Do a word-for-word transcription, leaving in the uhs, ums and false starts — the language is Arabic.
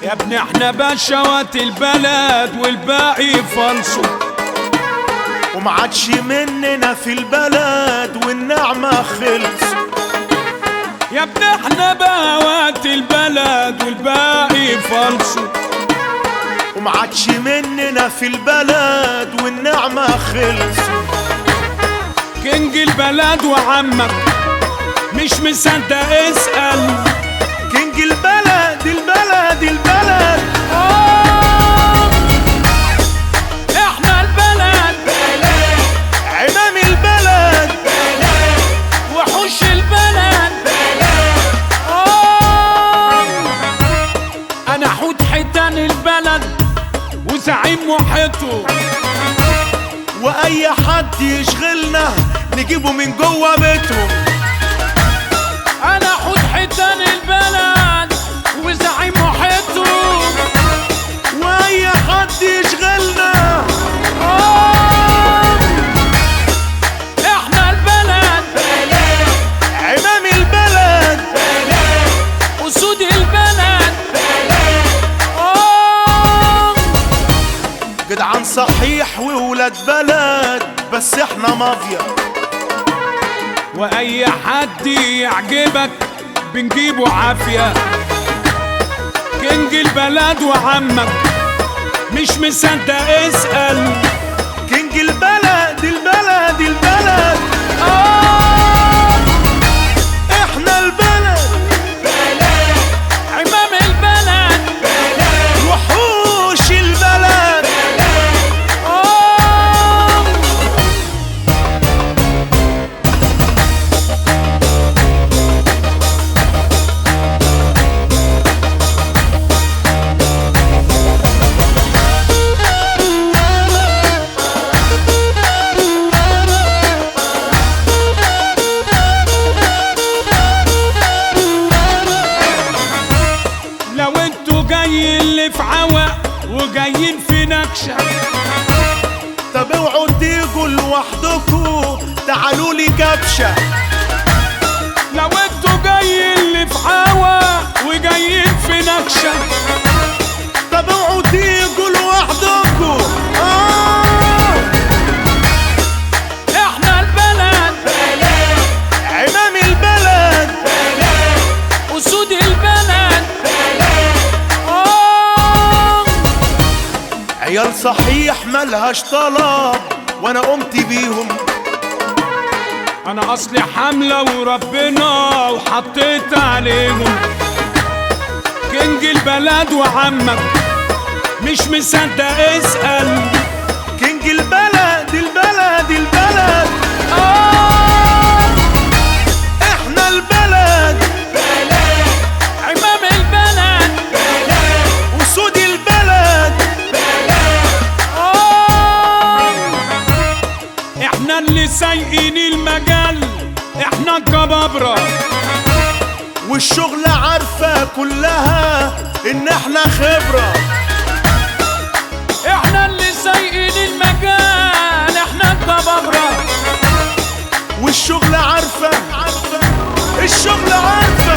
يا ابني احنا بشوات البلد والباقي فالصو، ومعادش مننا في البلد والنعمة خلص. يا ابني احنا بهوات البلد والباقي فالصو، ومعادش مننا في البلد والنعمة خلص. كينج البلد وعمك مش مصدق اسأل، كينج البلد البلد البلد آه احنا البلد بلد، عمام البلد بلد، وحوش البلد بلد. آه انا حوت حيتان البلد وزعيم محيطه، واي حد يشغلنا نجيبه من جوه بيتهم. انا حوت حيتان البلد وزعيم محيطه، واي حد يشغلنا آه احنا البلد بلد، عمام البلد بلد، اسود البلد بلد. آه جدعان صحيح وولاد بلد بس احنا مافيا، واي حد يعجبك بنجيبه عافية. كينج البلد وعمك مش مصدق اسأل، كينج البلد البلد البلد آه احنا البلد بلد، عمام البلد بلد، وحوش البلد بلد. آه لو انتوا جايين اللي في عوق وجايين في نكشة، طب اوعوا تيجوا لوحدكوا تعالوا لي كبشه. لو انتوا جايين اللي في عوق وجايين في نكشة، طب اوعوا تيجوا لوحدكوا. آه احنا البلد بلد، عمام البلد بلد، اسود البلد بلد. آه عيال صحيح ملهاش طلب وانا قمت بيهم. انا اصلي حملة وربنا وحطيت عليهم. كينج البلد وعمك مش مصدق اسأل، كينج البلد البلد البلد آه احنا البلد بلد، عمام البلد بلد، وسود البلد بلد. آه احنا اللي سايقين المجال، احنا الجبابرة، والشغل عارفة كلها ان احنا خبرة. احنا اللي سايقين المجال، احنا الجبابرة، والشغل عارفة عارفة الشغل عارفة